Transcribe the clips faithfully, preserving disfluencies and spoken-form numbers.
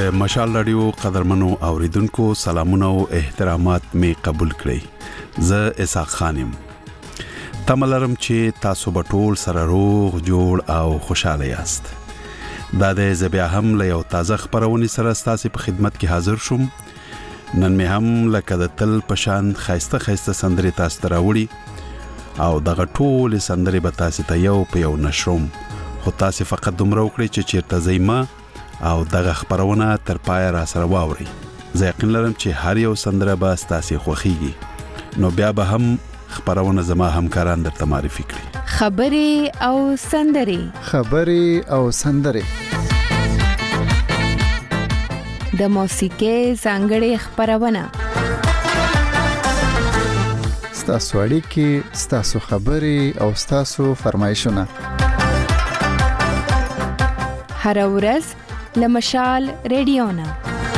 د مشال رادیو قدرمنو اوریدونکو سلامونه او احترامات می قبول کړئ. زه اسحاق خانم. تملرم چې تاسو به ټول سره روغ جوړ او خوشاله یاست. دا د زبیا هم له یو تازه خبرونې سره ستاسو په خدمت کې حاضر شوم. نن می هم لکه د تل پشان خایسته خایسته سندري تاسو ته راوړي او دغه ټول سندري به تاسو ته یو په یو نشروم. خو تاسو فقط دومره وکړئ چې چیرته زېما او دغه خبرونه تر پای را سره واوري. زه یقین لرم چې هر یو سندره به تاسو خوښیږي. نو بیا به هم خبرونه زما همکاران درته معرفي کړي. خبري او سندري خبري او سندري د موسیقي څنګه خبرونه ستاسو اړیکې ستاسو خبري او ستاسو فرمایشونه هر ورځ لمشال رادیو نه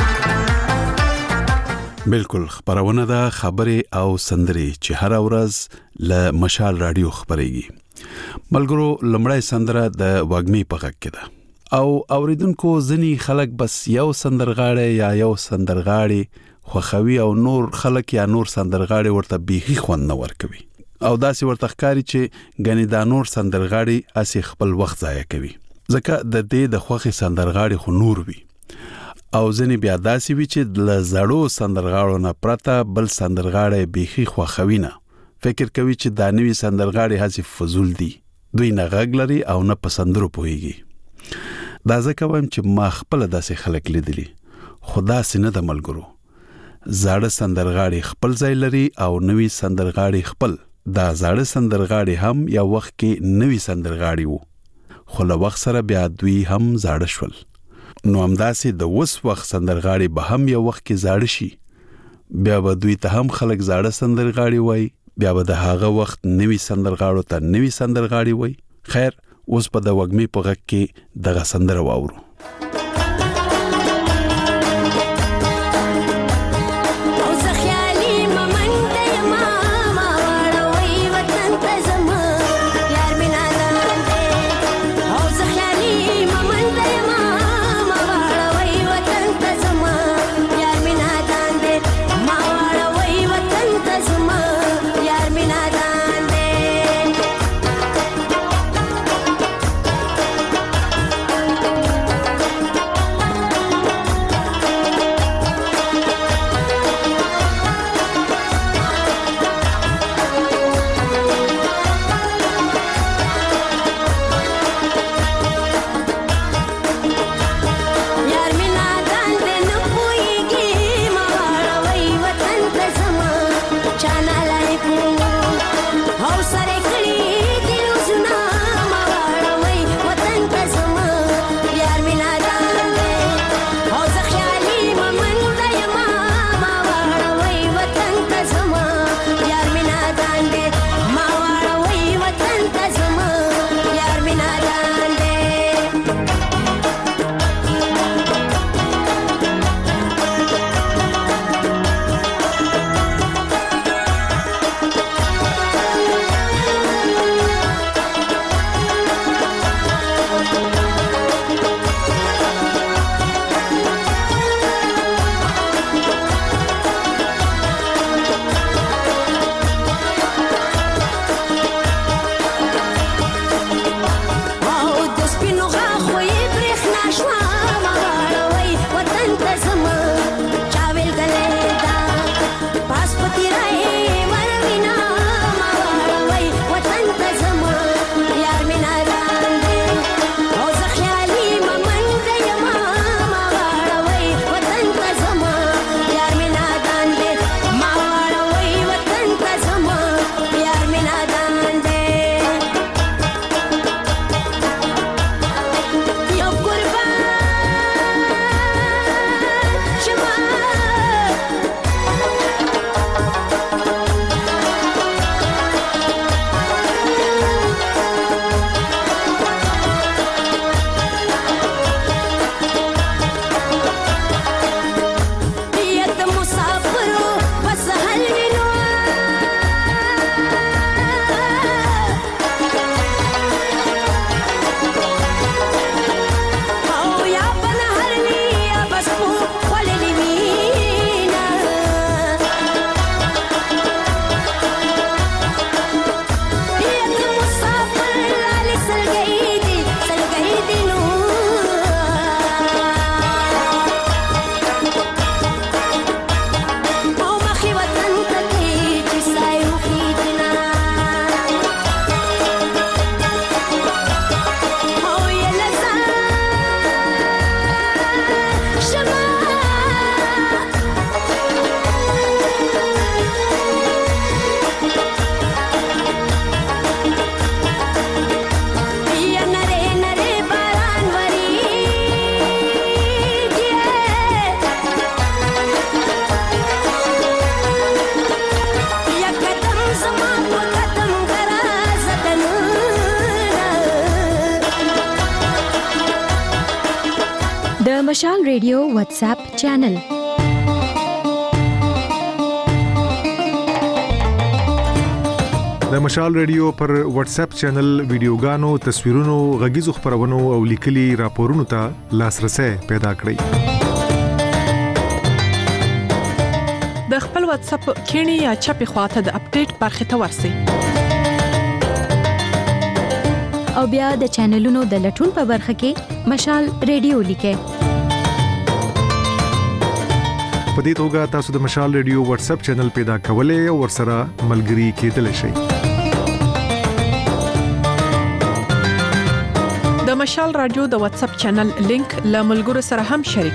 بالکل خبرونه ده خبري او سندري چې هر ورځ له مشال رادیو خبريږي. ملګرو لمړی سندره د وګمي په غږ کې ده او اوریدونکو ځنی خلک بس یو سندرغاړي یا یو سندرغاړي خوخوي او نور خلک یا نور سندرغاړي ورته بيخي خوند نه ورکوي او داسې ورته ښکاری چې غني دا نور سندرغاړي اسی خپل وخت ضایع کوي. ځکه د دې د خوخي سندرغاړي خو نور وي او ځنی بیا داسې وي چې ل زړو سندرغاړو نه پرته بل سندرغاړي بيخي خوخوي نه فکر کوي چې دا نوی سندرغاړي هڅه فزول دي. دوی نه غږ لري او نه پسندرو پويږي. دا ځکه وایم چې ما خپل داسې خلک لیدلي. خدا سينه د ملګرو زړه سندرغاړي خپل ځای لري او نوی سندرغاړي خپل. دا زړه سندرغاړي هم یو وخت کې نوی سندرغاړي وو خو له وخت سره بیا دوی هم زاړه شول. نو همداسې د وس وخت سندرغاړي به هم یو وخت کې زاړه شي. بیا به دوی ته هم خلک زاړه سندرغاړي وای. بیا به د هغه وخت نوی سندرغاړو ته نوی سندرغاړي وای. خیر اوس په د وګمي په غږ کې دغه سندره واورو. مشال ریډیو واتس اپ چینل. د مشال ریډیو پر واتس اپ چینل ویډیوګانو، تصویرونو، غږیزو خبرونو او لیکلي راپورونو ته لاسرسي پیدا کړئ. د خپل واتس اپ کینی یا چپی خواته د اپډیټ برخه ته ورسی او بیا د چینلونو د لټون په برخه کې مشال ریډیو لیکه. په دې توګه تاسو د مشال ریډیو واتس اپ چینل پیدا کولای او ورسره ملګري کېدلی شئ. د مشال رادیو د واتس اپ چینل لینک له ملګرو سره هم شریک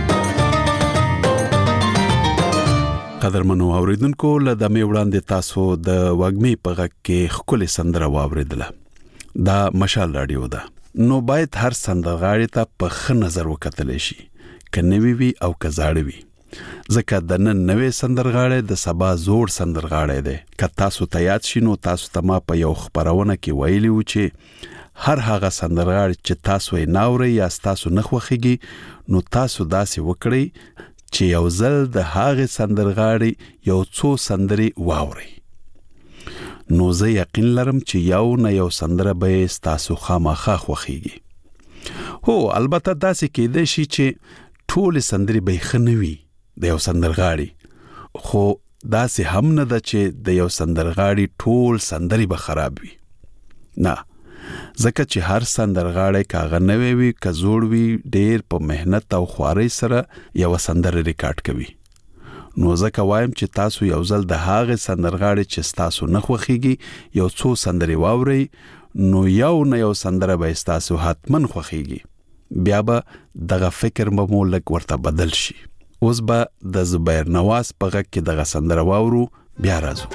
کړئ. قدرمنو اوریدونکو، له دمه وړاندې تاسو د وګمي په غږ کې خولي سندره واوریدله. دا مشال رادیو ده، نو باید هر سندرغاړي ته په ښه نظر وکتل شي، کنيوي وي او کزاړي وي. ځکه د نن نوې سندرغاړي د سبا زوړ سندرغاړي دی. که تاسو ته یاد شي نو تاسو ته ما په یو خبرونه کې ویلی و چې هر هغه سندرغاړي چې تاسو یې ناوري یا تاسو نه خوښيږي، نو تاسو داسې وکړئ چې یو ځل د هغه سندرغاړي یو څو سندري واوري. نو زه یقین لرم چې یو نه یو سندره به تاسو خامخا خوښيږي. هو البته داسې کېدای شي چې ټول سندري به خنوي د یو سندرغاړي، خو داسې هم نه ده چې د یو سندرغاړي ټول سندري به خراب وي. نه، ځکه چې هر سندرغاړی کاغه نوی وي که زوړ وي، ډیر په مهنت او خوارۍ سره یو سندره ریکارډ کوي. نو ځکه وایم چې تاسو یو ځل د هغه سندرغاړي چې تاسو نه خوښيږي یو څو سندري واوري، نو یو نه یو سندره به تاسو حتمن خوښيږي. بیا به دغه فکر مو لږ ورته بدل شي. اوس به د زبیر نواز په غږ کې دغه سندره واورو، بیا راځو.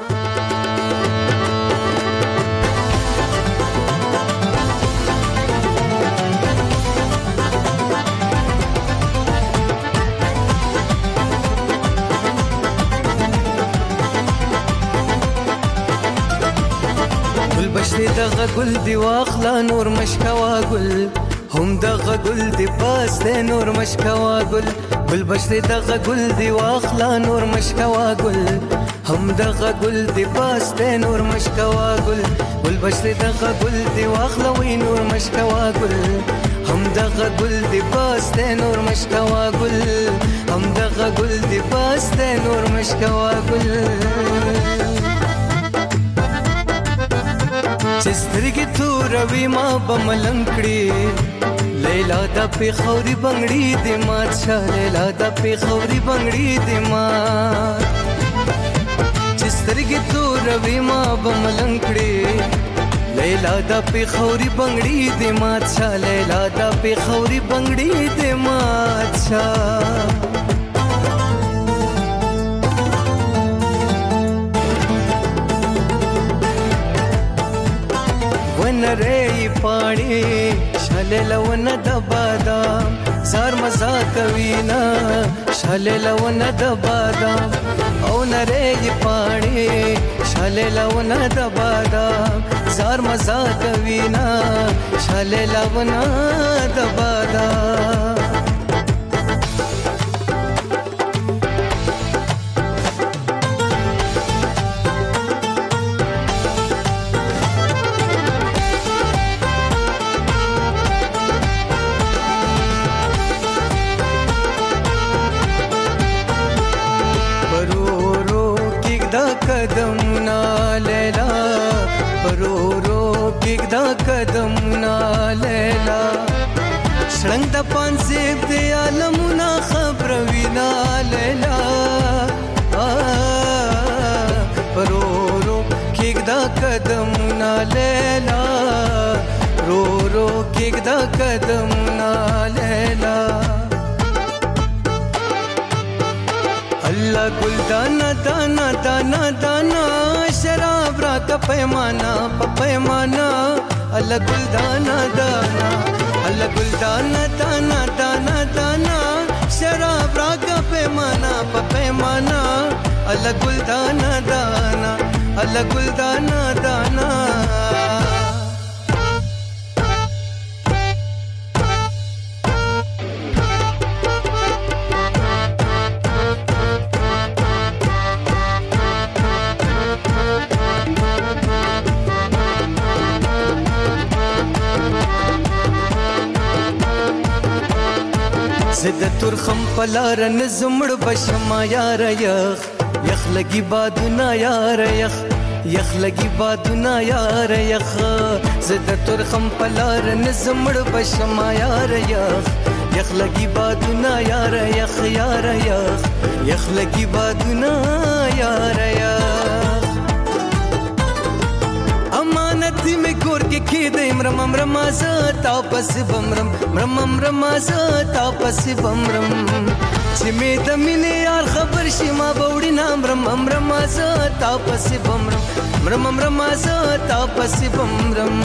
دغه ګل دی واخلا نور مشکوا ګل، هم دغه ګل دی پاس دی نور مشکوا ګل. ګل بشری دغه ګل دی واخلا نور مشکوا ګل، هم دغه ګل دی پاس دی نور مشکوا ګل. ګل بشری دغه ګل دی واخلا وی نور مشکوا ګل، هم دغه ګل دی پاس دی نور مشکوا ګل، هم دغه ګل دی پاس دی نور مشکوا ګل. چسترګي توروي ما بملنګ کړي، لیلا د پیښوري بنگړي دې مات شه، لیلا د پیښوري بنگړي دې مات. چسترګي توروي ما بملنګ کړي، لیلا د پیښوري بنگړي دې مات شه، لیلا د پیښوري بنگړي دې مات شه. ونرې پاڼې شاله لون د بادام، زار مزا کوي نا شاله لون د بادام. او نرې پاڼې شاله لون د بادام، زار مزا کوي نا شاله لون د بادام. قدمنا لیلا پرورو کېږدا قدمنا لیلا، شړنګ د پانسیب دی عالمونه خبروینا لیلا. پرورو کېږدا قدمنا لیلا، رو رو کېږدا قدمنا لیلا. الله ګل دانا دانا دانا دانا شراب را کا پیمانا په پیمانا. الله ګل دانا دانا، الله ګل دانا دانا دانا دانا شراب را کا پیمانا په پیمانا. الله ګل دانا دانا، الله ګل دانا دانا. تور خم پلار نزمړ بشما یار یخ یخ لګي بادونه یار یخ یخ لګي بادونه یار یخ زد تور خم پلار نزمړ بشما یار یخ یخ لګي بادونه یار یخ یار یخ یخ لګي بادونه یار یخ امانت می ګور کې کې د امرم امرم از تاپس بمرم مرم امرم از تاپس بمرم چې می د مینې یار خبر شي ما بوړي نام رم امرم از تاپس بمرم مرم امرم از تاپس بمرم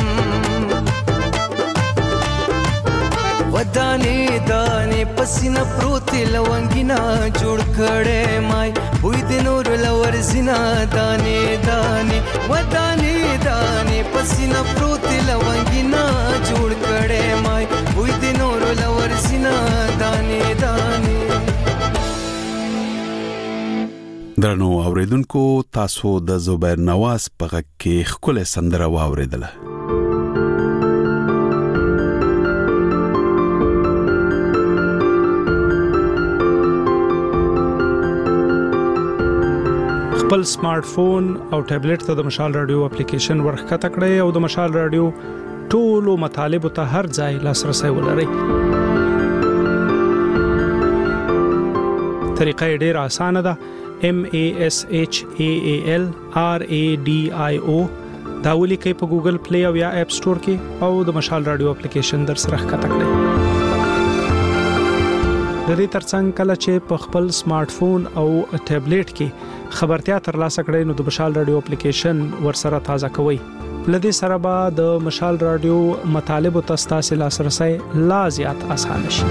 ودانې دانې پسینه پروتې لونګینا جوړ کړې مای بوی د نور لور زینا دانې دانې ودانې دانې پسینه پروتې لونګینا جوړ کړې مای بوی د نور لور زینا دانې دانې. درنو اوریدونکو تاسو د زبیر نواز په غږ کې ښکلې سندره واوریدله. خپل سمارټ فون او ټابلیټ ته د مشال رادیو اپلیکیشن ورخکته کړئ او د مشال رادیو ټولو مطالبه ته هر ځای لاسرسي ولرئ. طریقه ډیره اسانه ده. M A S H A A L R A D I O دا ولیکئ په ګوګل پلی او یا اپ سٹور کې او د مشال رادیو اپلیکیشن در سره ښکته کړئ. د دې ترڅنګ کله چې په خپل سمارټ فون او ټابلیټ کې خبرتیا ترلاسه کړئ نو د مشال رادیو اپلیکیشن ورسره تازه کوئ. لدې سره به د مشال رادیو مطالب او تاسو لاسرسي لا زیات اسانه شي.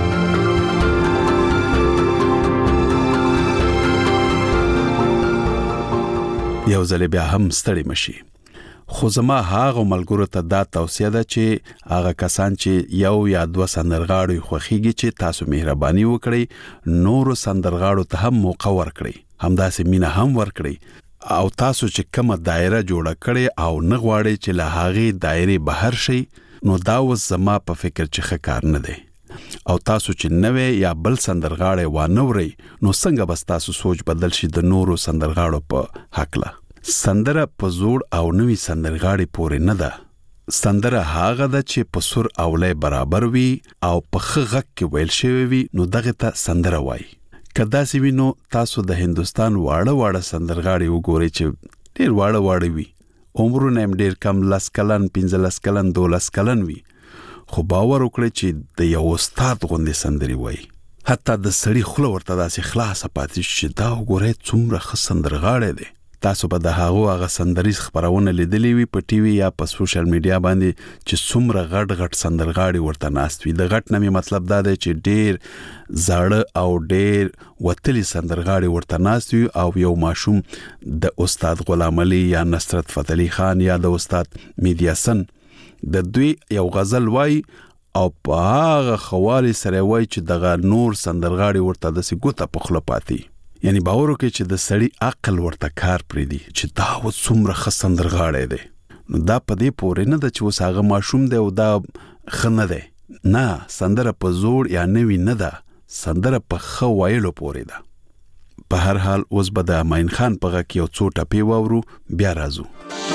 یو ځل بیا هم ستړي مشي. خو زما هغه ملګرو ته دا توصیه ده چې هغه کسان چې یو یا دوه سندرغاړي خوخيږي چې تاسو مهرباني وکړئ نورو سندرغاړو ته هم موقع ورکړئ، همداسې مینه هم ورکړئ او تاسو چې کومه دایره جوړه کړئ او نه غواړئ چې له هغې دایرې بهر شئ نو دا اوس زما په فکر چې ښه کار نه دی او تاسو چې نوې یا بل سندرغاړي وانه ورئ نو څنګه به تاسو سوچ بدل شي د نورو سندرغاړو په حق له. سندره په زوړ او نوې سندرغاړي پورې نه ده. سندره هغه ده چې په سر او لای برابر وي او په ښه غږ کې ویل شوی وي نو دغه ته سندره وایي. که داسې وي نو تاسو د هندوستان واړه واړه سندرغاړي وګورئ چې ډېر واړه واړه وي، عمرونه هم ډېر کم، لس کلن، پنځلس کلن، دولس کلن وي، خو باور وکړئ چې د یو استاد غوندې سندرې وایي. حتی د سړي خوله ورته داسې خلاصه پاتې شي چې دا وګورئ څومره ښه سندرغاړی دی. تاسو به د هغو هغه سندریز خبرونه لیدلې وي په ټي وي یا په سوشل میډیا باندې چې څومره غټ غټ سندرغاړي ورته ناست وي. د غټ نه مطلب دا دی چې ډېر زاړه او ډېر وتلي سندرغاړي ورته ناست وي او یو ماشوم د استاد غلام علي یا نصرت فتح علي خان یا د استاد میډیاسن د دوی یو غزل وای او په هغه خوالي سره وای چې دغه نور سندرغاړي ورته داسې ګوته په خوله پاتې. یعنی باور وکړئ چې د سړي عقل ورته کار پرېږدي چې دا اوس څومره ښه سندرغاړی دی. نو دا په دې پورې نه ده چې اوس هغه ماشوم دی او دا ښه نه دی. نه، سندره په زوړ یا نوي نه ده، سندره په ښه ویلو پورې ده. په هر حال اوس به د امین خان په غږ کې یو څو ټپې واورو، بیا راځو.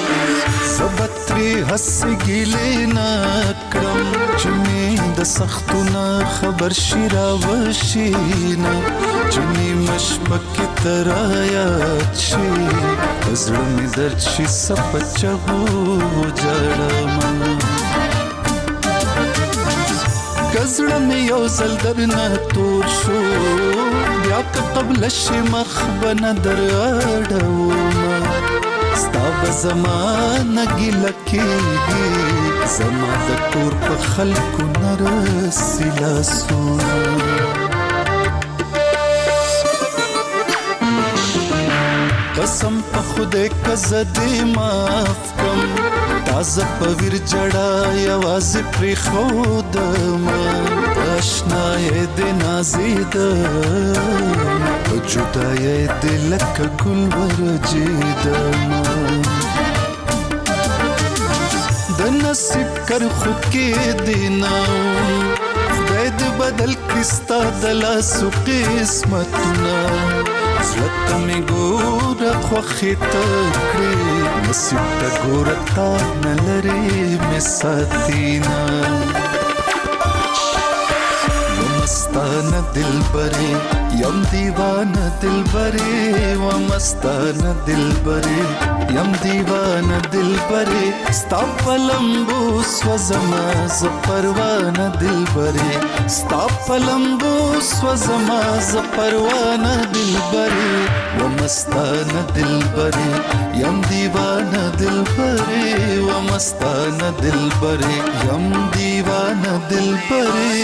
زبتری هسې ګیلې نه کړم چې مې د سختونه خبر شي راوشي نه چې نیمه شپه کې ته رایاد شي په زړه مې درد شي څه په چغو جړمه که زړه مې یو ځل درنه تور شو بیا که قبله شي مخ به نه در اړومه ستا به زمانه ګیله کېږي زما د کور په خلکو نه رسي لاسونه قسم په خدای که زه دې معاف کړم تازه په ویر جړه یوازې پرېښودمه اشنایې دې نازېدمه په جدایۍ دې لکه ګل ورجېدمه د نصیب کرښو کې دې نه خدای دې بدل کړي ستا دلا سو قسمتونه زړه مې ګور خوخې تکړې نصیب ته ګور تا نه لري مې ساتینا مستانه دلبرې یم دیوانه دلبرې و مستانه دلبرې یم دیوانه دلبرې ستا په لمبو سوځما زه پروانه دلبرې ستا په لمبو سوځما زه پروانه دلبرې و مستانه دلبرې یم دیوانه دلبرې و مستانه دلبرې یم دیوانه دلبرې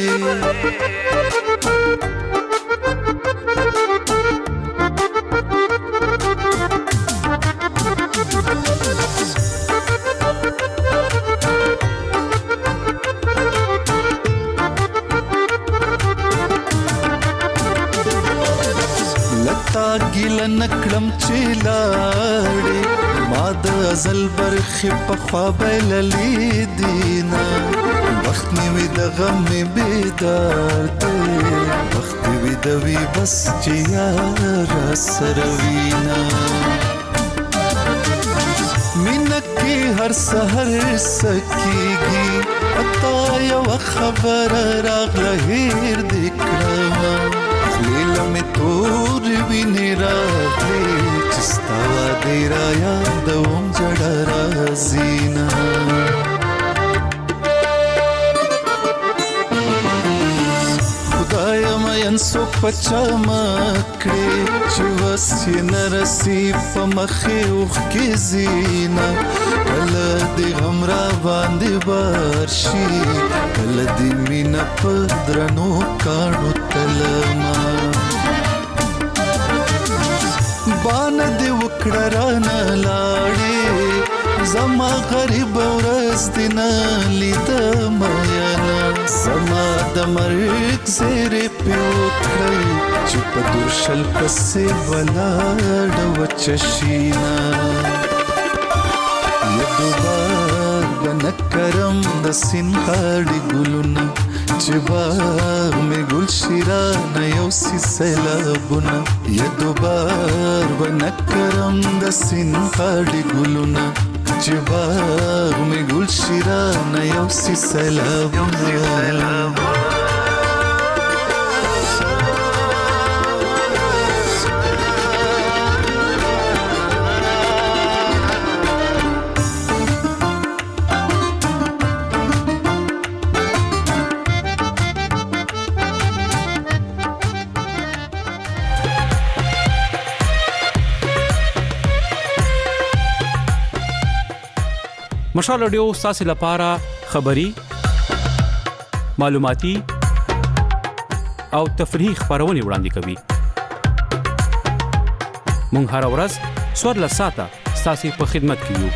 لتا ګل نکړم چې لاړې ما د ازل برخې په خوا بللې دینا وخت مې وي د غم مې بیدار دی وخت مې وي د وی بس چې یار سره وینا مینه کې هر سحر سکیږي پتا یو خبر راغله هیر دې کړم لیلا میں تور ویني راغلي چستا دې را یادوم جړه رازینا خدای مې انسو پچا مکړې چې وسې نرسي په مخې اوخ کې زینا کله دې غم را باندې بارشي کله دې مینا په درنو کاڼو تلما بان دې وکړه رانه لاړې زما غریب ورځ دې نه لیدم یانا زما د مرګ زیرې پې وکړئ چې په درشل پسې ولاړه وچه شینا یدوبار بنه کرم د سینغاړې ګلونه چې باغ مې ګل شیرانه یو سی سیلابونه یدوبار بنه کرم د سینغاړې ګلونه چې باغ مې ګل شیرانه یو سی سیلابونه مشال رادیو ستاسو لپاره خبری معلوماتي او تفریحي خبرونه وړاندې کوي مونږ هر ورځ څوارلس ساعته ستاسو په خدمت کې یو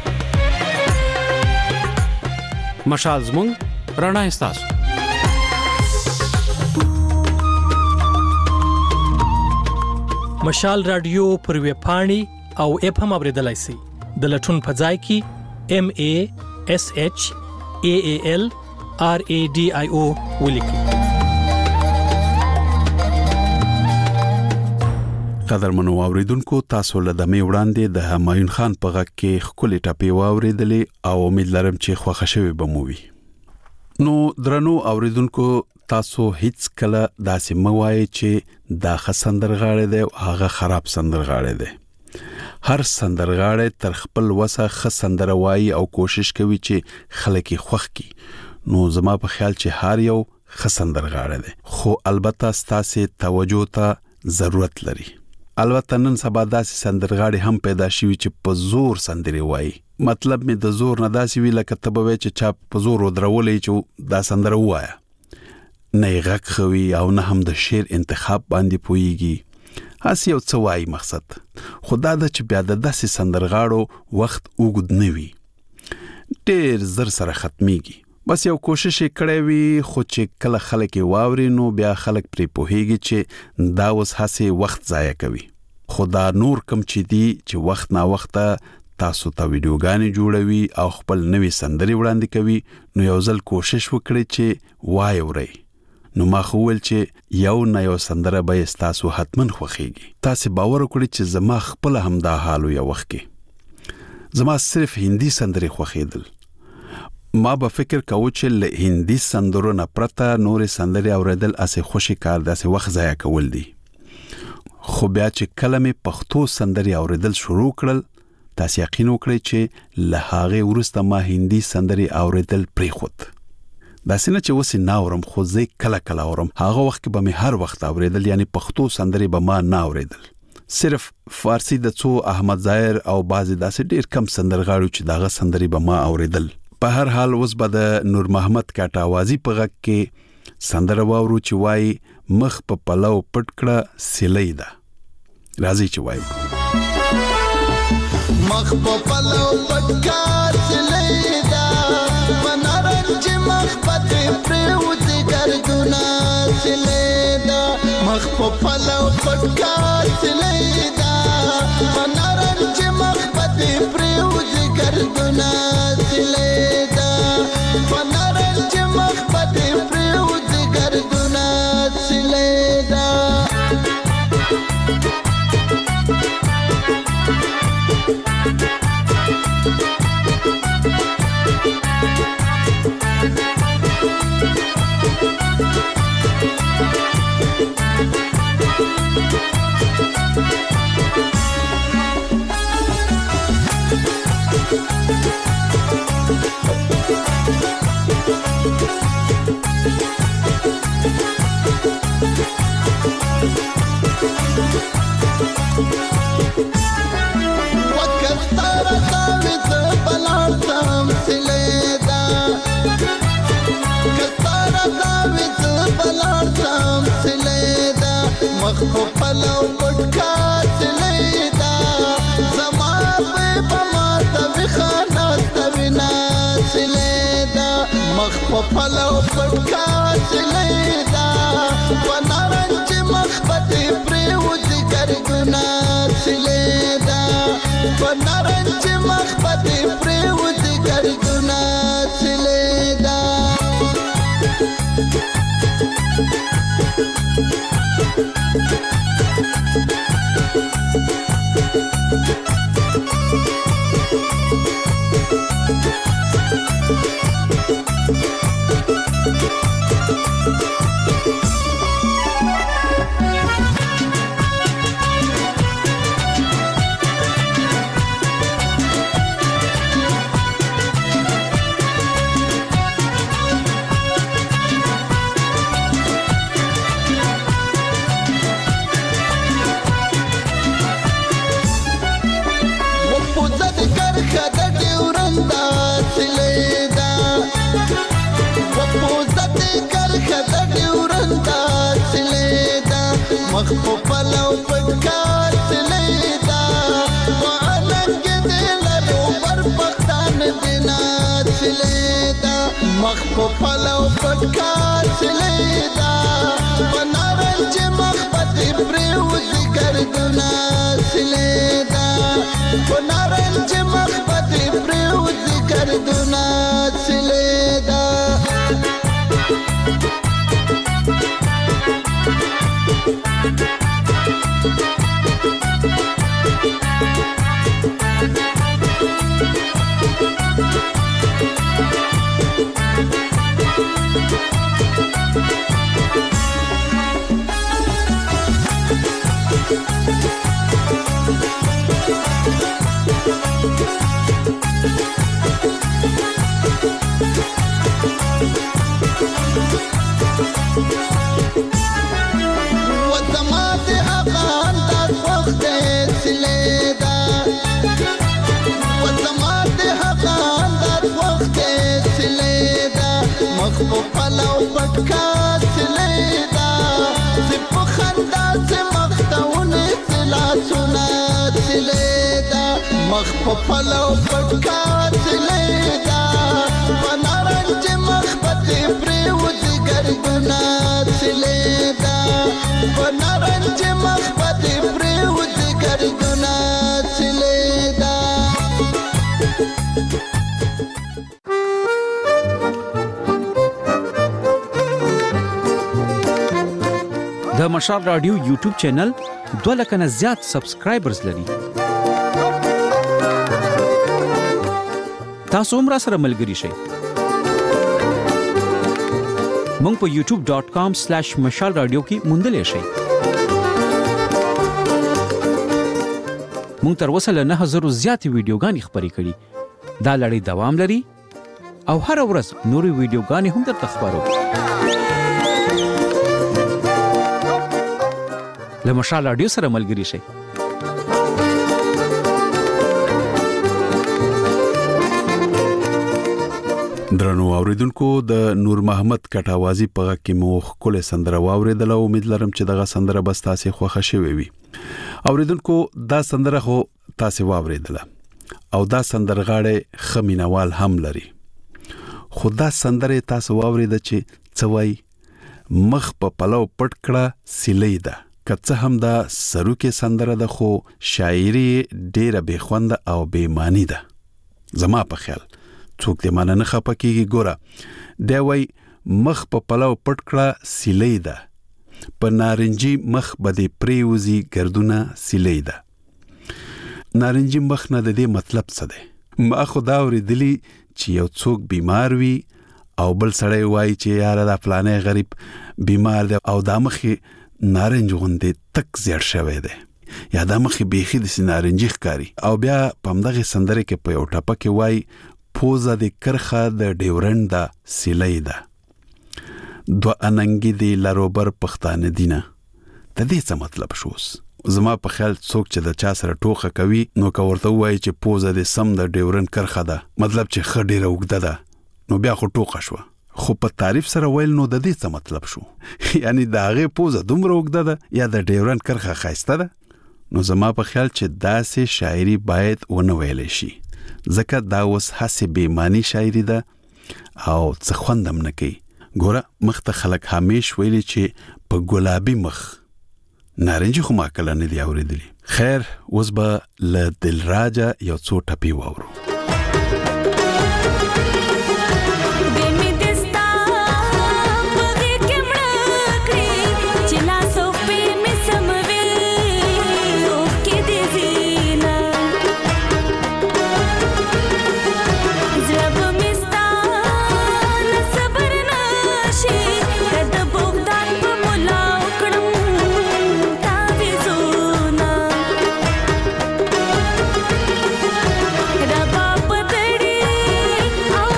مشال زموږ رڼا ستاسو مشال رادیو پر ویب پاڼې او اپ هم اوریدلای شئ د لټون په ځای کې M A S H A A L R A D I O ولیکئ. قدرمنو اوریدونکو تاسو له دمه وړاندې د همایون خان په غږ کې خولې ټاپې واوریدلې او امید لرم چې خوښ شوي به مو وي. نو درنو اوریدونکو تاسو هیڅ کله داسې موایي چې دا خسندرغاړي دی او هغه خراب سندرغاړي دی. هر سندرغاړی تر خپل وسه خسندره وایي او کوشش کوي چې خلک یې خوښ کړي. نو زما په خیال چې هر یو خسندرغاړی دی خو البته ستاسو توجه ته ضرورت لري. البته نن سبا داسې سندرغاړي هم پیدا شوي چې په زور سندري وایي. مطلب مې د زور نه داسې وی لکه ته به چې چا په زور ودرولې چې دا سندره وایا. نه یې غږ خوي او نه هم د شعر انتخاب باندې پويږي. هسې یو څه وایي مقصد خدا د چې بیا د داسې سندرغاړو وخت اوږد نه وي ډېر زر سره ختميږي. بس یو کوشش کړی وي خو چې کله خلک واوري نو بیا خلک پرې پوهیږي چې دا اوس هسې وخت ضایع کوي. خدا نور کم چې دی چې وخت نا وخت تاسو ته ویډیوګانې جوړوي او خپل نوې سندري وړاندې کوي نو یو ځل کوشش وکړئ چې وای اورئ. نو ما خو ول چې یو نه یو سندره به تاسو حتمن خوخيږي. تاسو باور وکړئ چې زما خپل هم دا حالو یو وخت کې زما صرف هندي سندري خوخیدل. ما به فکر کاوه چې له هندي سندرو نه پرته نور سندري اوریدل اسه خوشي کار داسې وخت ضایع کول دي. خو بیا چې کلمه پښتو سندري اوریدل شروع کړل تاسو یقین وکړئ چې له هغه ورسته ما هندي سندري اوریدل پریخوت. دا سینه چې وسی ناورم خو زه کله کله اورم هغه وخت کې به مې هر وخت اوریدل یعنی پښتو سندري به ما نه اوریدل. صرف فارسی د څو احمد ظاهر او بعضی داسې ډیر کم سندرغاړو چې داغه سندري به ما اوریدل. په هر حال اوس به د نور محمد کاټا اوازي په غږ کې سندره واورو چې وای مخ په پلو پټ کړه سلی ده. راځي چې وایو مخ په پلو پټ کړه سلی ده منارنج مخ پته پروت ګردونه سلی ده مخ په پلو پټ کړه سلی ده منارنج مخ پته پروت ګردونه سلی ده منارنج مخ پته پروت ګردونه سلی ده مخ په پلو پټکا سلیدا زما په بما ته خانا تبنا سلیدا مخ په پلو پټکا سلیدا ونارنج مخ پته پریوت ګرګنا سلیدا ونارنج مخ پته پریوت ګرګنا سلیدا مخ په پلو پټکا سلیدا وانګ دې لرو پر پختان دینا سلیدا مخ په پلو پټکا سلیدا ونارنج مخ پته پریوز ګرګنا سلیدا ونارنج مخ پته پریوز ګرګنا سلیدا مخ په پلو پټکا سلیدا سپ خندا سے مختونه سلا سنا سلیدا مخ په پلو پټکا سلیدا ونارنج مخ پته پریوز ګرګنا سلیدا ونارنج مخ پته پریوز ګرګنا سلیدا مشال رادیو یوټیوب چینل دوه لکه نه زیات سبسکرایبرز لري. تاسو هم راسره ملګري شئ. مونږ په یوټیوب ډاٹ کام سلیش مشال رادیو کې موندلی شئ. مونږ تر اوسه له نه زره زیاتې ویډیوګانې خپرې کړي. دا لړۍ دوام لري او هر ورځ نورې ویډیوګانې هم درته خپرو. له مشال رادیو سره ملګري شئ. درنو اوریدونکو، د نور محمد کټاوازی په غږ کې مو خپل سندره واوریدل او امید لرم چې دغه سندره بس تاسو خوښه شوي وي. اوریدونکو، دا سندره خو تاسو واوریدله او دا سندرغاړی خمینوال هم لري. خو دا سندره تاسو واورید چې څوای مخ په پلو پټ کړه سیلې ده. کڅه هم دا سروکه سندره ده، خو شاعری ډیره بے خوند او بے معنی ده. زما په خیال څوک دې معنی نه خپه کیږي. ګوره دی وای مخ په پلو پټ کړه سیلې ده، په نارنجي مخ بده پریوزی ګردونه سیلې ده. نارنجي مخ نه د دې مطلب څه دی؟ ما خدا اوریدلی چې یو څوک بیمار وي او بل سړی وای چې یاره دا فلانه غریب بیمار دی او دا مخې نارنج غوندې تک زیړ شوی دی یا دا مخې بیخي د نارنجي ښکاري. او بیا په همدغې سندرې کې په یو ټپه کې وای پوزه د کرخه د ډیورنډ دا سیلۍ ده، دو اننګي دی لروبر پښتانه دینه. د دې څه مطلب شوس؟ زما په خیال څوک چې د چا سره ټوخه کوي نو که ورته وایي چې پوزه د سم د ډیورنډ کرخه ده، مطلب چې ښه ډیره اوږده ده، نو بیا خو ټوخه شوه. خو په تعریف سره ویل نو د دې څه مطلب شو؟ یعنی د هغې پوزه دومره اوږده ده یا د ډیورنډ کرخه ښایسته ده؟ نو زما په خیال چې داسې شاعري باید ونه ویلی شي، ځکه دا اوس هسې بې معنی شاعري ده او څه خوند هم نه کوي. ګوره مخ ته خلک همیش ویلي چې په ګلابي مخ نارنجي خو ما کله نه دی اورېدلي. خیر، اوس به له دلراجه یو څو ټپې واورو. Baba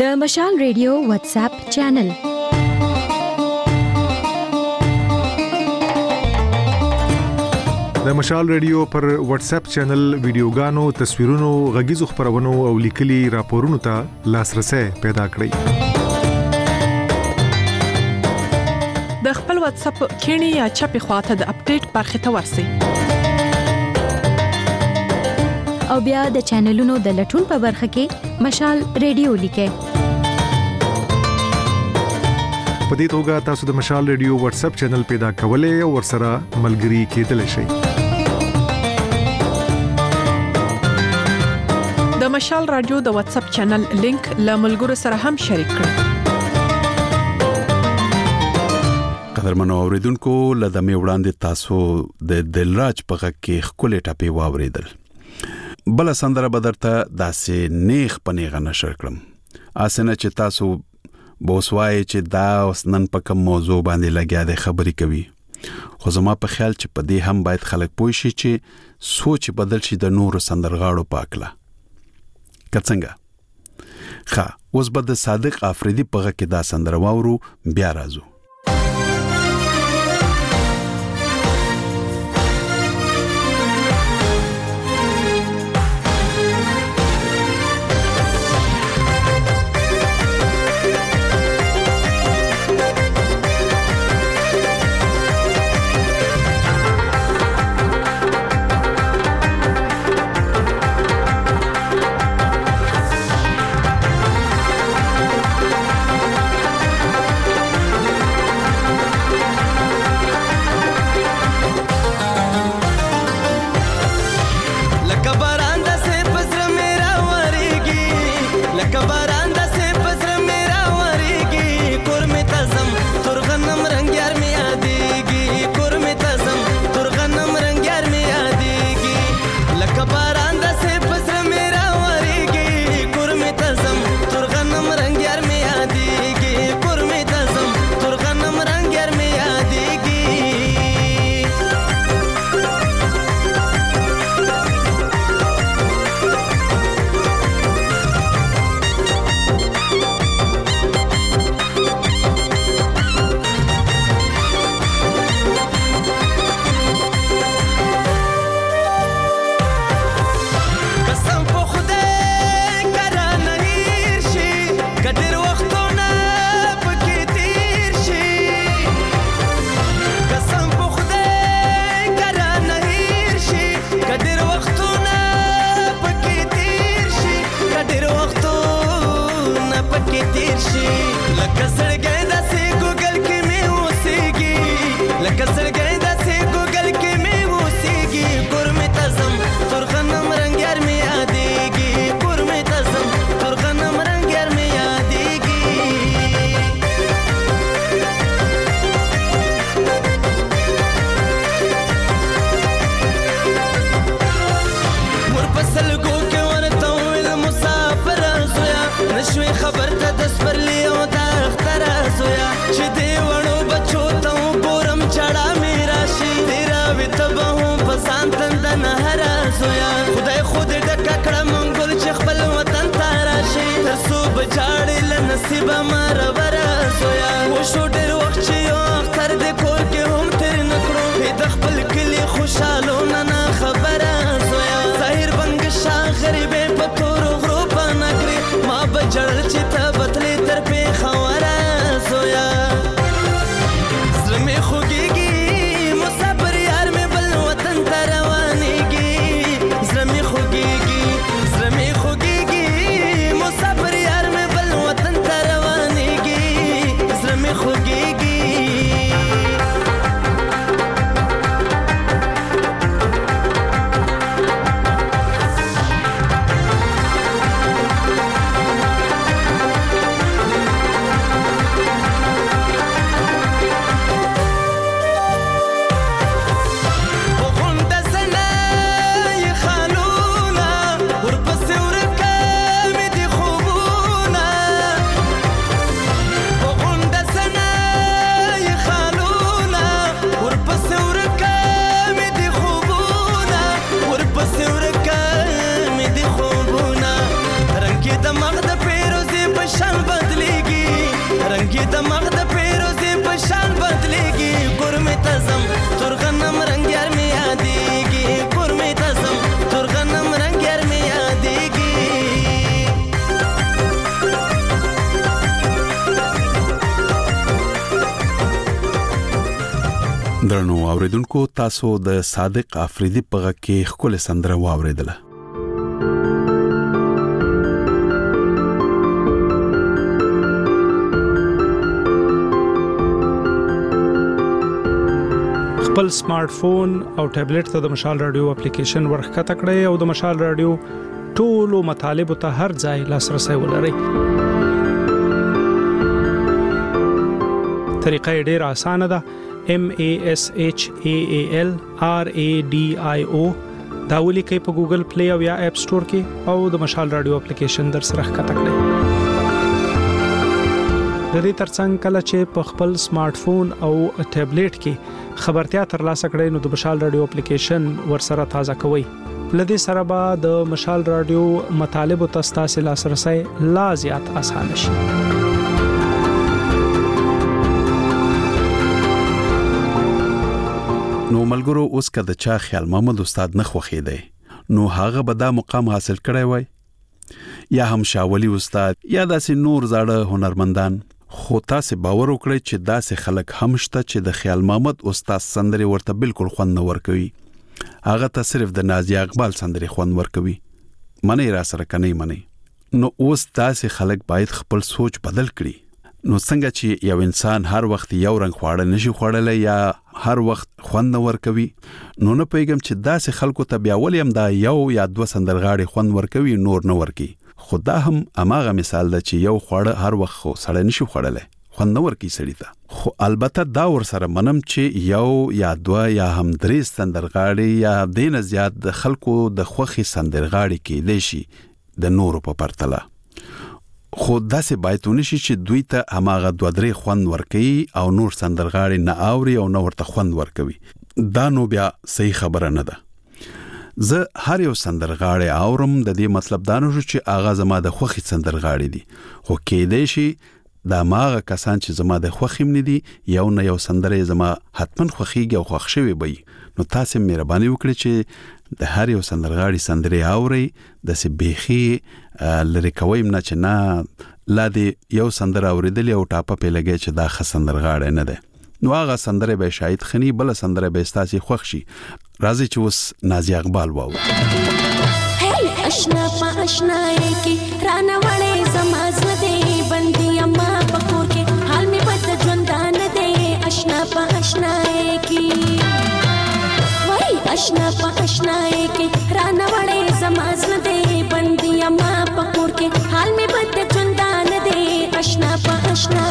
د مشال ریډیو واتس اپ چینل د مشال ریډیو پر واتس اپ چینل ویډیوګانو تصویرونو غږیزو خبرونو او لیکلي راپورونو ته لاسرسي پیدا کړئ د خپل واتس اپ کینی یا چپی خواته د اپډیټ برخه ته ورسی او بیا د چینلونو د لټون په برخه کې مشال ریډیو لیکه په دې توګه تاسو د مشال ریډیو واتس اپ چینل پیدا کولای او ورسره ملګري کېدلی شئ د مشال رادیو د واتس اپ چینل لینک له ملګرو سره هم شریک کړئ قدرمنو اوریدونکو لدمه وړاندې تاسو د دلراج په غږ کې خپل ټاپي واوریدل بل سندره بدرته داسې نیخ پنیغه نشر کړم اسنه چې تاسو بوسوای چې دا وسنن په کوم موضوع باندې لګیا د خبرې کوي خو زما په خیال چې په دې هم باید خلک پوه شي چې سوچ بدل شي د نور سندرغاړو پاکله کڅنګه ښه اوس به د صادق افریدي په غږ کې دا سندره واورو بیا راځو درنو اوریدونکو تاسو د صادق افریدي په غږ کې خپل سندره واوریدله. خپل سمارټ فون او ټابلیټ ته د مشال رادیو اپلیکیشن ورخکته کړئ او د مشال رادیو ټولو مطالب ته هر ځای لاسرسي ولرئ. طریقه ډېره اسانه ده. M A S H A A L R A D I O دا ولیکئ په ګوګل پلی او یا اپ سٹور کې او د مشال رادیو اپلیکیشن در سره ښکته کړئ. د دې ترڅنګ کله چې په خپل سمارټ فون او ټابلیټ کې خبرتیا ترلاسه کړئ نو د مشال رادیو اپلیکیشن ورسره تازه کوئ. لدې سره به د مشال رادیو مطالب او تاسو لاسرسي لا زیات اسانه شي. نو ملګرو اوس که د چا خیال محمد استاد نه خوښې دی نو هغه به دا مقام حاصل کړی وای یا هم شاولی استاد یا داسې نور زاړه هنرمندان. خو تاسو باور وکړئ چې داسې خلک هم شته چې د خیال محمد استاد سندري ورته بالکل خوند نه ورکوي. هغه ته صرف د نازیه اقبال سندري خوند ورکوي. منی را سره کني منی. نو اوس داسې خلک باید خپل سوچ بدل کړي. نو څنګه چې یو انسان هر وخت یو رنگ خواړه نشي خوړلای یا هر وخت خوند نه ورکوي نو نه پیغام چې داسې خلکو ته بیا ولې هم دا یو یا دوه سندرغاړي خوند ورکوي نور نه ورکي. خدا هم اماغه مثال ده چې یو خواړه هر وخت خو سړی نشي خوړلای خوند نه ورکي سړی ته. خو البته دا ور سره منم چې یو یا دوه یا هم درې سندرغاړي یا دینه زیات د خلکو د خوخي سندرغاړي کې دی شي د نورو په پرتله. خو داسې باید ونشي چې دوی ته هماغه دوه درې خوند ورکوي او نور سندرغاړي نه اوري او نه ورته خوند ورکوي. دا نو بیا صحیح خبره نه ده. زه هر یو سندرغاړي اورم د دې مطلب دا نه چې هغه زما د خوخي سندرغاړي دي. خو کېدای شي دا ماغه کسان چې زما د خوخیم نه دي یو نه یو سندره زما حتمن خوخيږي او خوښ شوي وي. نو تاسو مهرباني وکړئ چې د هر یو سندرغاړي سندري اوري د سه بيخي لری کوي نه چې نه لا دې یو سندره اوریدلې او ټاپه په لګي چې دا خ سندرغاړي نه ده. نو هغه سندره به شاید خني بل سندره به ستاسي خوښ شي. راځي چې اوس نازیه اقبال واو. هی اشنا په اشنا کې رانه وړې زماز دې بندي اما پکور کې حال می بد ژوندان دې اشنا په اشنا کې وای اشنا په اشنا کې رانه وړې زماز دې بندي اما پکور کې حال می بد ژوندان دې اشنا په اشنا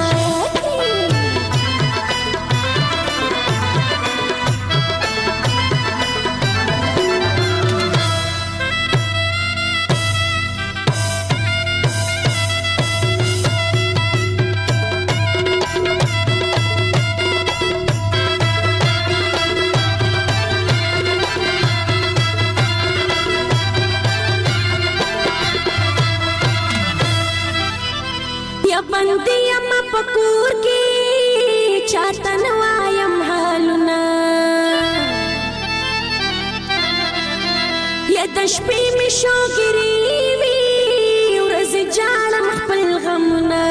پکور کې چاته نوایم حالونه یا د شپې می شوګری وی ورځ جاړم خپل غمونه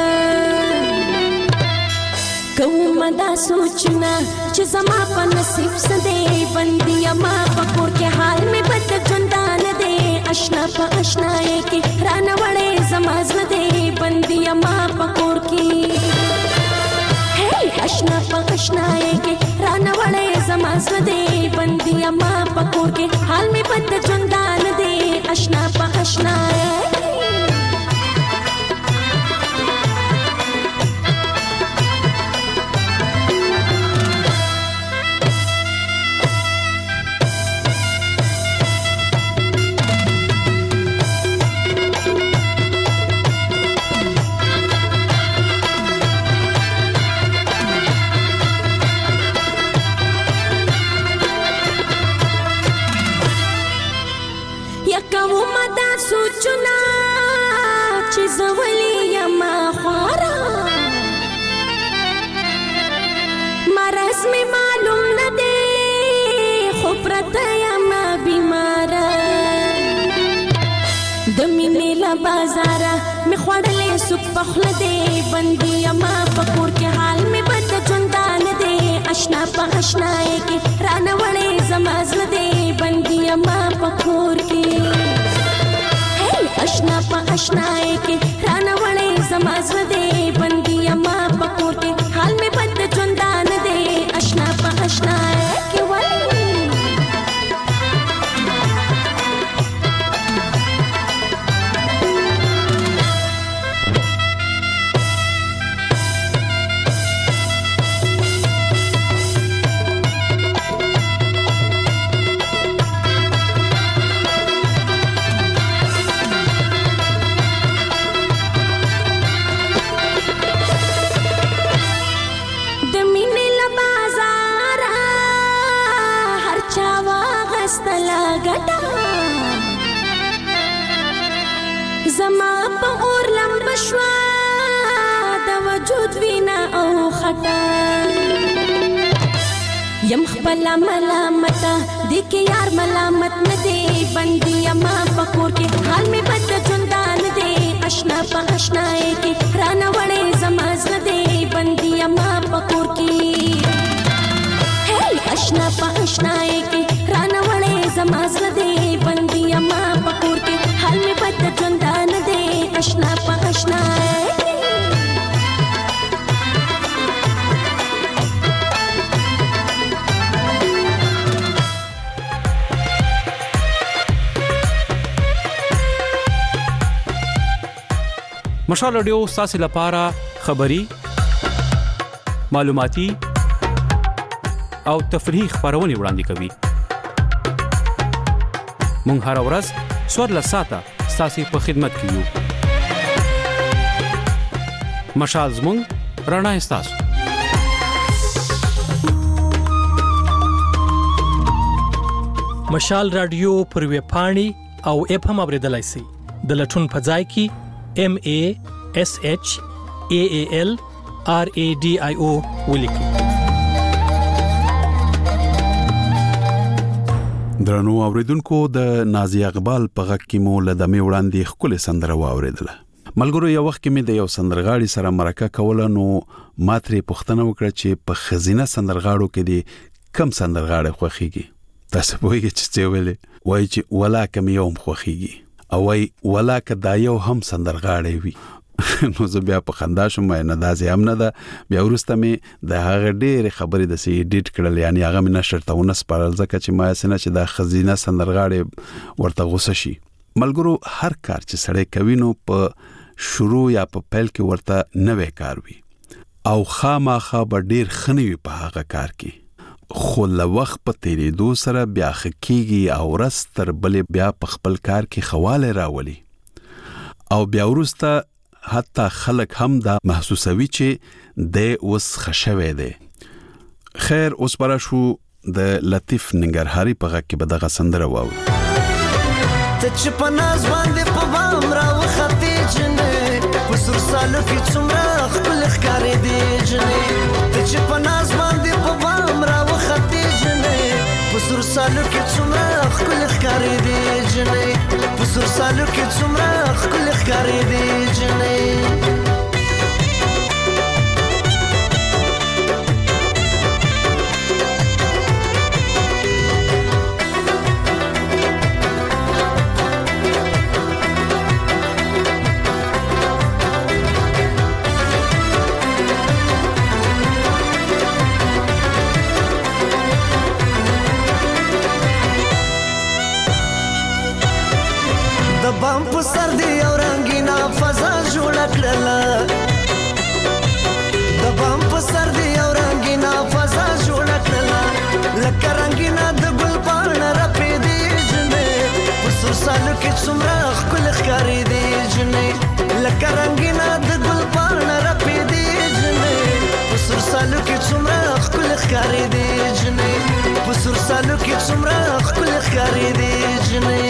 کوم دا سوچنا چې زما په نصیب سده بندي ما پکور کې حال می بد ژوندان دې اشنا په اشنا کې رانه وړې زماز دې بندي ما پکور کې اشنا په اشنا کې رانه وړې زماز دې بندي ما پکور کې حال می بد ژوندان دې اشنا په اشنا بازارا می خوړلې سپ خپل دې بندي ما پکور کې حال می بد ژوندان دې آشنا په آشنای کې رانه وړې زما زړه دې بندي ما پکور کې هی آشنا په آشنای کې رانه وړې زما زړه دې بندي ما پکور کې حال می بد ژوندان دې آشنا په آشنای کې وای زما په اور لمب شوا د وجود وینا او خطا یم خپل ملامت د کې یار ملامت نه دی بندي ما پکور کې حال می بد ژوندان دی آشنا په آشنای کې رانه وړې زما زړه دی بندي ما پکور کې هی آشنا په آشنای کې رانه وړې زما زړه دی بندي ما پکور کې حال می بد ژوندان دی آشنا په آشنای مشال رادیو ستاسو لپاره خبري معلوماتي او تفریحي خبرونه وړاندې کوي مونږ هر ورځ څوار ساعته ستاسو په خدمت کې یو مشال زمونږ رڼا ستاسو مشال رادیو پر ویب پاڼې او اپ هم اوریدلای شئ د لټون په ځای کې M A S H A A L R A D I O ولیکئ. درنو اوریدونکو د نازي اقبال په غږ کې مو لدمه وړاندې خپل سندره واوریدله. ملګرو یو وخت کې مې د یو سندرغاړي سره مرکه کوله نو ماتري پښتنه وکړه چې په خزینه سندرغاړو کې دي کم سندرغاړي خوخيږي. تاسو پوهیږئ چې څه ویلې وایي چې ولا کم یوم خوخيږي او وای ولا کدا یو هم سندرغاړي وي نو زه بیا په خندا شوم نه داسې هم نه ده بیا ورسته مې د هغه ډېرې خبرې د سي ایډیټ کړل یعنی هغه مې نشر ته ونس پارل ځکه چې ما سينه چې د خزینه سندرغاړي ورته غوسه شي ملګرو هر کار چې سړی کوي نو په شروع یا په پیل کې ورته نوې کار وي او خامخا به ډېر خنوي په هغه کار کې خو له وخت په تیریدو سره بیا خکېږي او رستر بلې بیا په خپل کار کې خواله راولي او بیا ورسته حتی خلک هم دا محسوسوي چې د اوس خشوي دي خیر اوس پر شو د لطیف ننګرهاري په غږ کې به دغه سندره واو ته چې په ناز باندې په بام راوختې جنې په سر سالو کې څومره خپل ښکارې دي جنې ته چې په ناز باندې په بام راوختې جنې په سر سالو کې څومره خپل ښکارې دي جنې په سر سالو کې څومره خپل ښکارې دي جنې بام په سر دی او رنگینا فضا جوړ کړل د بام په سر دی او رنگینا فضا جوړ کړل لکه رنگینا د ګل پاڼه را پېدې جنې په سر سالو کې څومره خپل ښکارې دي جنې لکه رنگینا د ګل پاڼه را پېدې جنې په سر سالو کې څومره خپل ښکارې دي جنې په سر سالو کې څومره خپل ښکارې دي جنې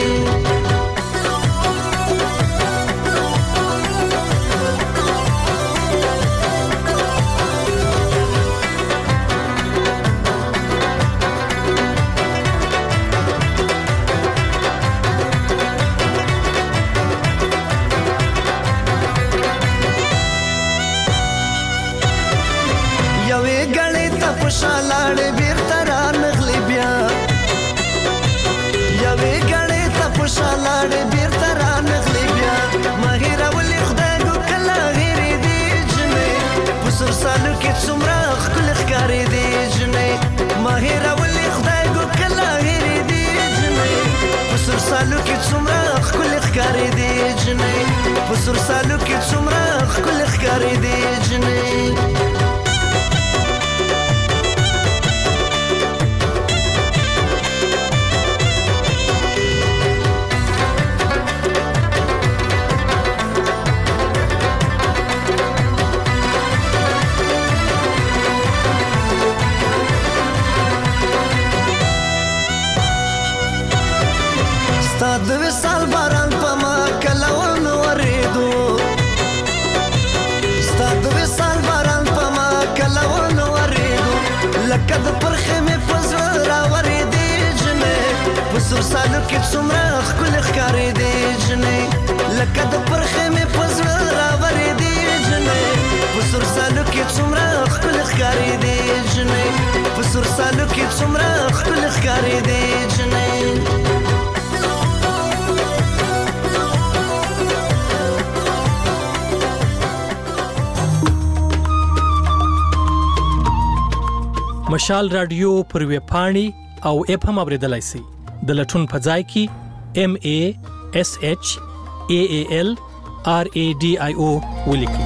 شالا کې څومره ښکلې ښکارې دي جنې په سور سالو کې څومره ښکلې ښکارې دي جنې ستا د وصال باران په ما کله ونه ورېدو ستا د وصال باران په ما کله ونه ورېدو لکه د پرخې مې په زړه راورېدې جنې په سور سالو کې څومره ښکلې ښکارېدې جنې لکه د پرخې مې په زړه راورېدې جنې په سور سالو کې څومره ښکلې ښکارېدې جنې په سور سالو کې څومره ښکلې ښکارېدې جنې مشال رادیو پر ویب پاڼې او اپ هم اوریدلای شئ د لټون په ځای کې ام ای اس ایچ ای ای ال آر ای ډي آی او ولیکئ.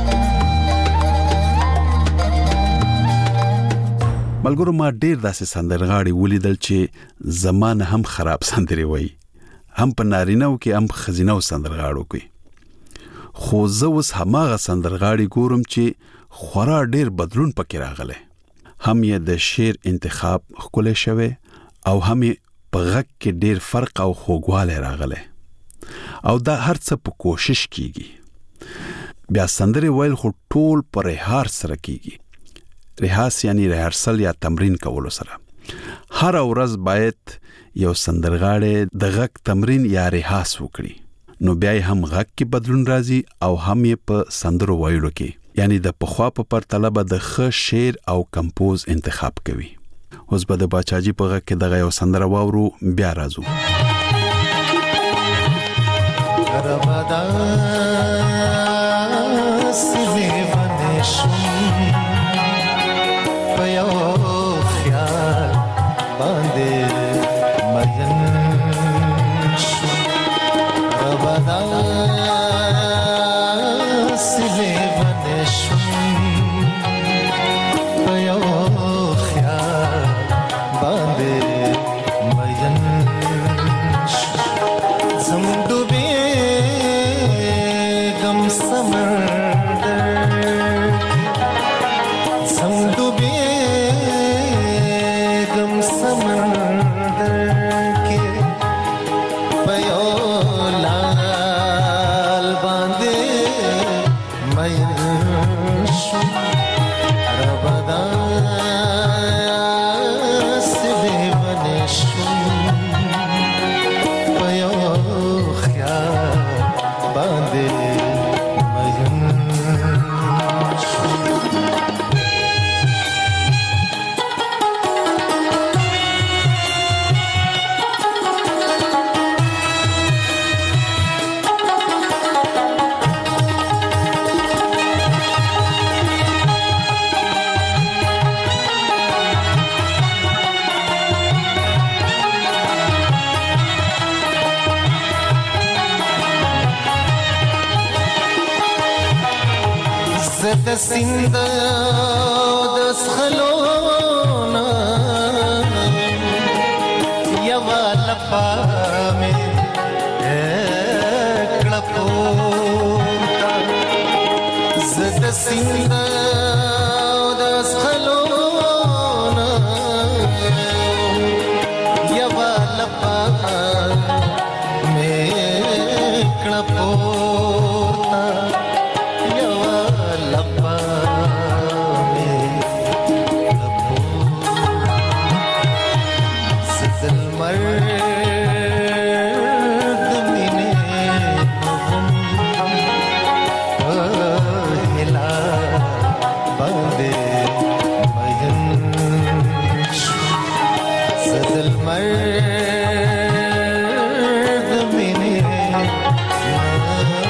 ملګرو ما ډیر داسې سندرغاړي ولیدل چې زمانه هم خراب سندري وای هم په نارینهو کې هم خزینو سندرغاړو کې خو زه اوس هماغه سندرغاړي ګورم چې خورا ډیر بدلون پکې راغله هم یې د شعر انتخاب ښکلی شوی او هم یې په غږ کې ډیر فرق او خوږوالی راغلی او دا هر څه په کوشش کیږي. بیا سندرې ویل خو ټول په ریحار سره کیږي. ریحاس یعنی ریهرسل یا تمرین کولو سره. هر ورځ باید یو سندرغاړی د غږ تمرین یا ریحاس وکړي نو بیا هم غږ کې بدلون راځي او هم یې په سندرو ویلو کې یعنی د پخوا په پرتله به د ښه شعر او کمپوز انتخاب کوي. اوس به د باچاجي په غږ کې دغه یو سندره واورو بیا راځو. د سیند د سخلونا یو لپا مې کړپوتا زد سیند د سخلونا یو لپا مې کړپوتا مرد منه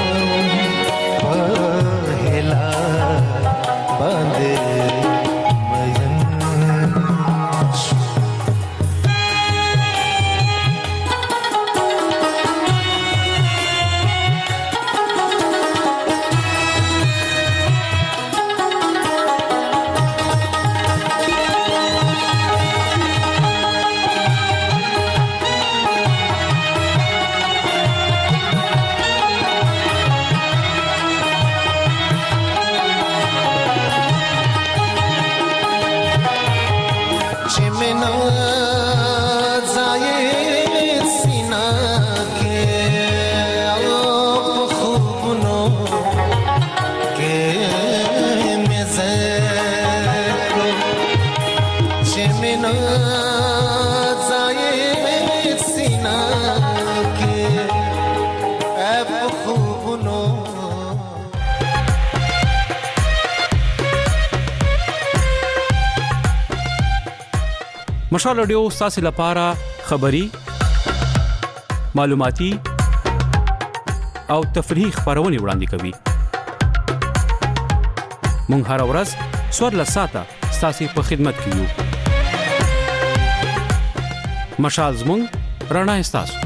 مشال رادیو تاسو لپاره خبري معلوماتي او تفریحي خبرونه وړاندې کوي. مونږ هر ورځ څوار لساته تاسو په خدمت کې یو. مشال زموږ رڼا تاسو.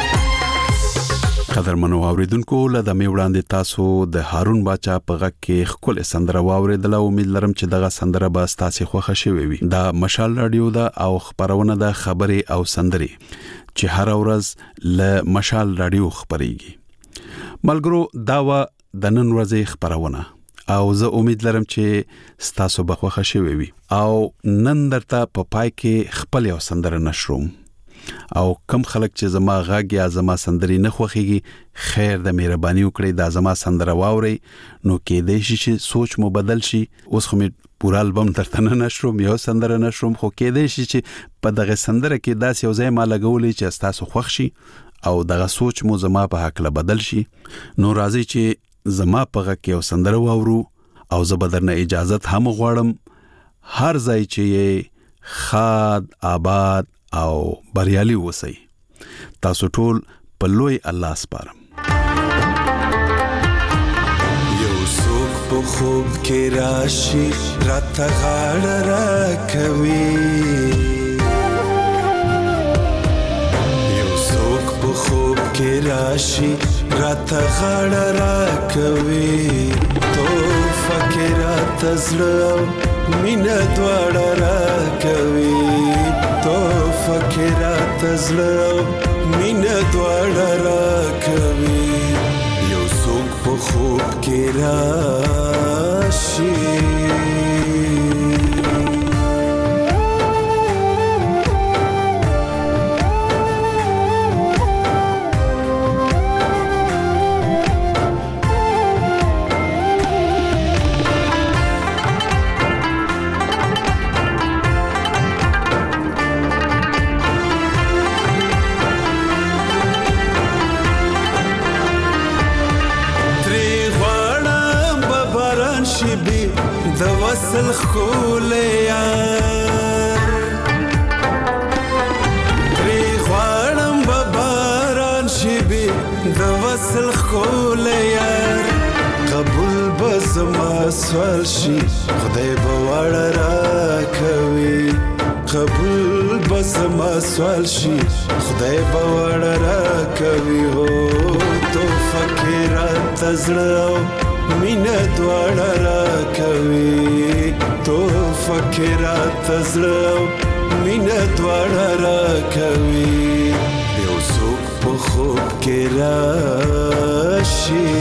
قدرمنو اوریدونکو لدا می وړاندې تاسو د هارون باچا په غږ کې خپل سندره واوریدله. امید لرم چې دغه سندره به تاسو خوښه شوي وي. دا مشال رادیو دا او خبرونه د خبري او سندري چې هر ورځ له مشال رادیو خبريږي. ملګرو دا و د نن ورځې خبرونه او زه امید لرم چې تاسو به خوښه شوي وي. او نن درته په پای کې خپل یو سندره نشروم. او کم خلک چې زما غږ یا زما سندري نه خوخيږي خیر د مهرباني وکړئ دا زما سندره واوري نو کې دې شي چې سوچ مو بدل شي. اوس خو می پورا البم ترته نه نشروم یو سندره نشروم خو کې دې شي چې په دغه سندره کې داس یو ځای ما لګولې چې تاسو خوښ شي او دغه سوچ مو زما په حق له بدل شي. نو راځي چې زما په غږ کې یو سندره واورو او زه به درنه اجازه هم غواړم هر ځای چې خاد آباد او بریالي وسی. تاسو ټول په لوی الله سپارم. یو څوک په خوب کې راشي راته غاړه راکوي. یو څوک په خوب کې راشي راته غاړه راکوي. تو فکر راته زړه مینه دواړه راکوي. تو فکر راته زړه مینه دواړه راکوي. یو څوک په خوب کې راشي د وصل خولیا تری غواړم به باران شي بي د وصل خولیا قبول به زما سوال شي خدای به وړه راکوي. قبول به زما سوال شي خدای به وړه راکوي. هو تو فکر راته زړه مینه دواړه راکوي. تو فکر راته زړه مینه دواړه راکوي. یو څوک په خوب کې راشي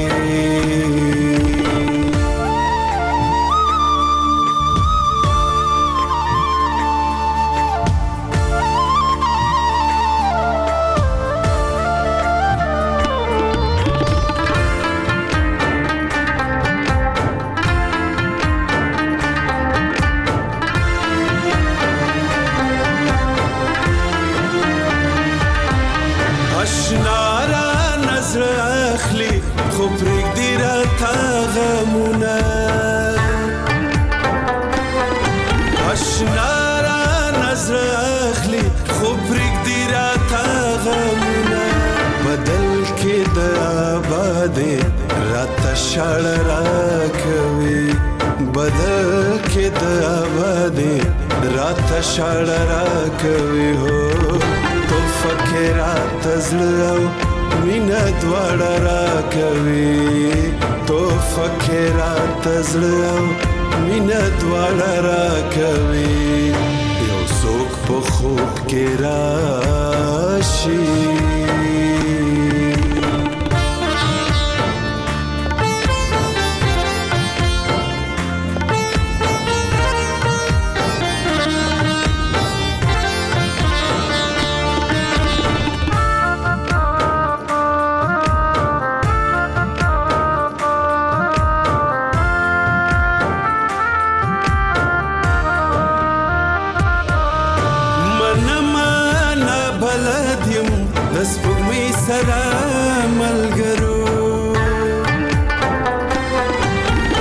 شړ راکوي. بدل کې د آبادې راته شړ راکوي. هو تو فکر راته زړه مینه دواړه راکوي. تو فکر راته زړه مینه دواړه راکوي. یو څوک په خوب کې راشي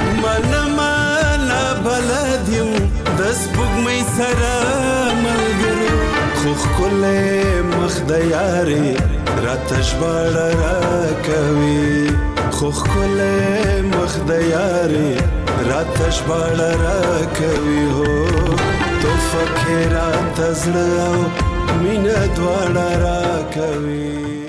سره ملګری د یارې راته ژباړه راکوي خو ښکلی مخ د یارې راته ژباړه راکوي هو توفه کې راته زړه او مینه دواړه راکوي